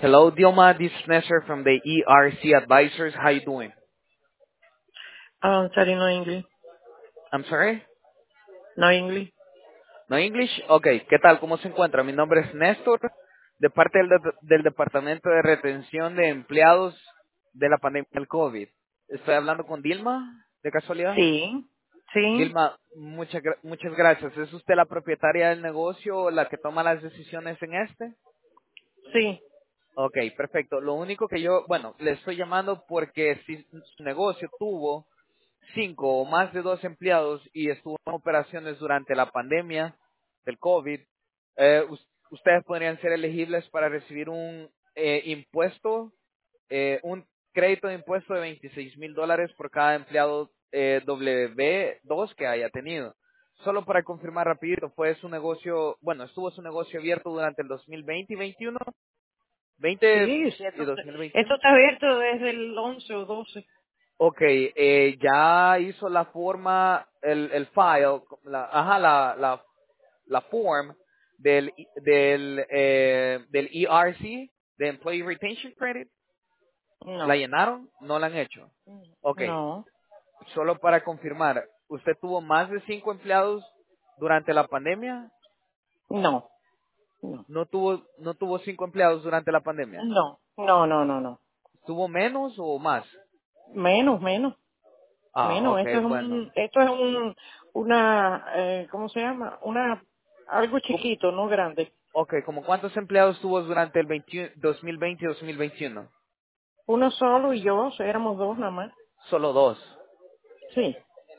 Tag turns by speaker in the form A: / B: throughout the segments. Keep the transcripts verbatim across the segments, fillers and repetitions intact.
A: Hello, Dilma. This is Nestor from the E R C Advisors. How you doing?
B: Um, sorry, no English.
A: I'm sorry?
B: No English.
A: No English? Okay. ¿Qué tal? ¿Cómo se encuentra? Mi nombre es Néstor, de parte del, de- del Departamento de Retención de Empleados de la pandemia del COVID. Estoy hablando con Dilma, de casualidad.
B: Sí, sí,
A: Dilma, muchas, gra- muchas gracias. ¿Es usted la propietaria del negocio o la que toma las decisiones en este?
B: sí,
A: Ok, perfecto. Lo único que yo, bueno, le estoy llamando porque si su negocio tuvo cinco o más de dos empleados y estuvo en operaciones durante la pandemia del COVID, eh, us- ustedes podrían ser elegibles para recibir un eh, impuesto, eh, un crédito de impuesto de veintiséis mil dólares por cada empleado eh, W dos que haya tenido. Solo para confirmar rapidito, fue su negocio, bueno, estuvo su negocio abierto durante el dos mil veinte y veintiuno, veinte
B: sí, sí,
A: y
B: esto,
A: dos mil veintiuno.
B: esto está abierto desde el once o doce.
A: Ok, eh, ya hizo la forma, el, el file, la, ajá, la, la, la form del, del, eh, del E R C, de Employee Retention Credit. ¿La
B: No,
A: llenaron? No la han hecho. Ok,
B: no,
A: solo para confirmar, ¿usted tuvo más de cinco empleados durante la pandemia?
B: no, no,
A: ¿No tuvo, no tuvo cinco empleados durante la pandemia?
B: no, no, no, no, no.
A: ¿Tuvo menos o más?
B: Menos, menos,
A: Ah,
B: menos.
A: ok,
B: Esto es
A: bueno.
B: un, esto es un, una, eh, ¿cómo se llama? Una, algo chiquito, no grande.
A: Ok, ¿como cuántos empleados tuvo durante el veintiuno dos mil veinte y dos mil veintiuno?
B: Uno solo y yo, éramos dos nada más.
A: Solo dos.
B: Sí.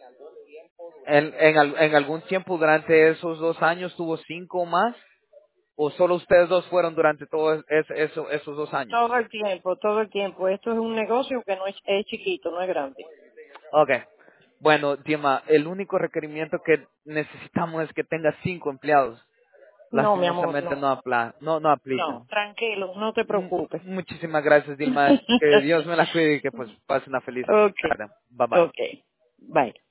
A: ¿En, en, al- en algún tiempo durante esos dos años tuvo cinco o más? ¿O solo ustedes dos fueron durante todos es- eso- esos dos años?
B: Todo el tiempo, todo el tiempo. Esto es un negocio que no es, es chiquito, no es grande.
A: Ok. Bueno, Dima, el único requerimiento que necesitamos es que tenga cinco empleados.
B: No, mi amor,
A: Lastimosamente
B: no.
A: no, apla no, no
B: No,
A: aplican.
B: tranquilo, no te
A: M-
B: preocupes.
A: muchísimas gracias, Dilma. Que Dios me la cuide y que pues pase una feliz
B: Okay,
A: tarde. Bye bye.
B: okay. Bye.